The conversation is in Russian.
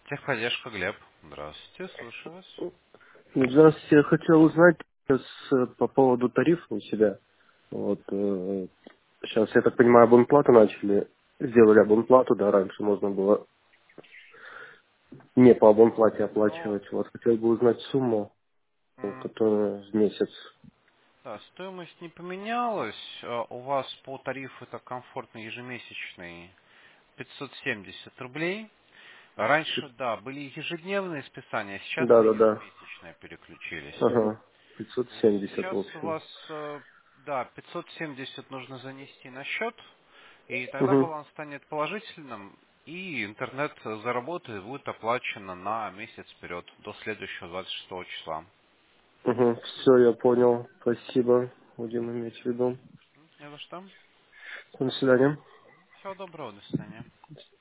Техподдержка, Глеб. Здравствуйте, слушаю вас. Здравствуйте, я хотел узнать по поводу тарифа у себя. Вот, сейчас, я так понимаю, абонплату сделали абонплату, да, раньше можно было не по абонплате Ну, оплачивать. Вот, хотел бы узнать сумму, м, которая в месяц. да, стоимость не поменялась. У вас по тарифу это комфортный ежемесячный 570 рублей. Раньше, да, были ежедневные списания, сейчас на Да-да-да. ежемесячные переключились. Ага, Вот 570 в сейчас у общем. вас, да, 570 нужно занести на счет, и тогда Угу, баланс станет положительным, и интернет заработает, будет оплачено на месяц вперед, до следующего 26 числа. угу, все, я понял. Спасибо, будем иметь в виду. Не за что. До свидания. Всего доброго, до свидания.